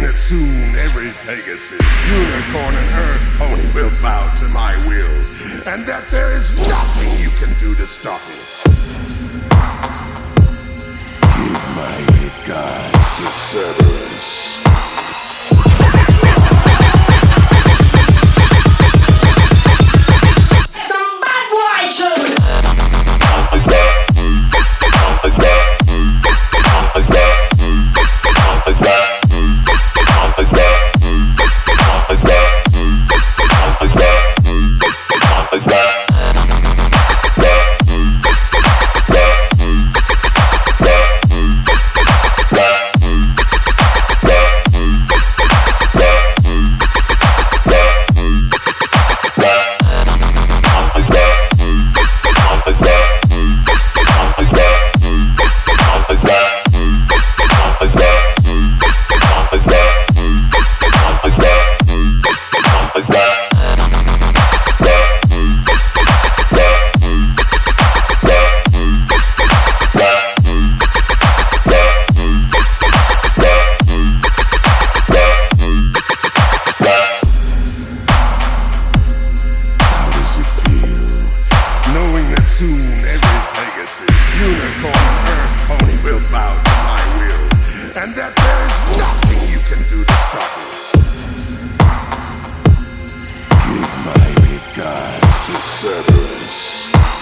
that soon every Pegasus, unicorn, and earth pony will bow to my will, and that there is nothing you can do to stop it. Give my regards to Cerberus. Soon every Pegasus, unicorn, and earth pony will bow to my will, and that there is nothing you can do to stop it. Give my regards to Cerberus.